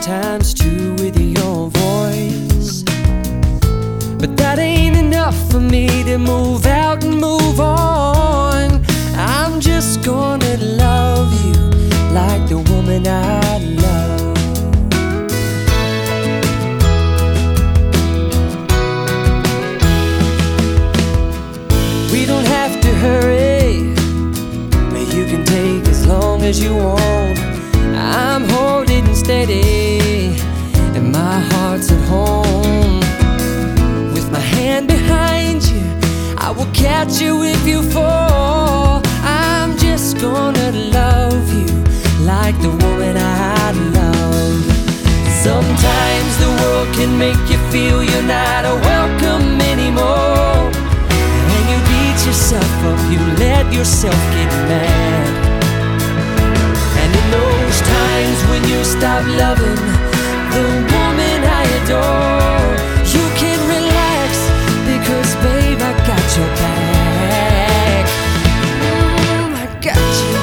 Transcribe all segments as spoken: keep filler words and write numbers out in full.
times too with your voice. But that ain't enough for me to move out and move on. I'm just gonna love you like the woman I love. We don't have to hurry, you can take as long as you want. I'm holding steady and my heart's at home. With my hand behind you, I will catch you if you fall. I'm just gonna love you like the woman I love. Sometimes the world can make you feel you're not welcome anymore, and you beat yourself up, you let yourself get mad. And in those times when you stop loving the woman I adore, you can relax because babe, I got your back. mm, I got you.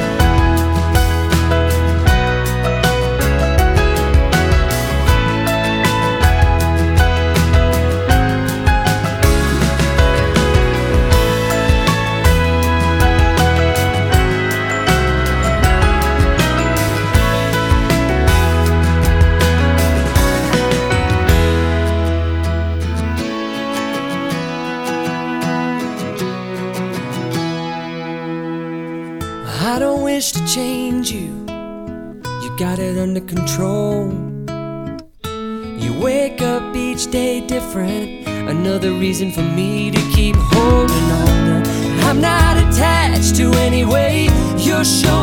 I don't wish to change you, you got it under control. You wake up each day different, another reason for me to keep holding on. I'm not attached to any way you're showing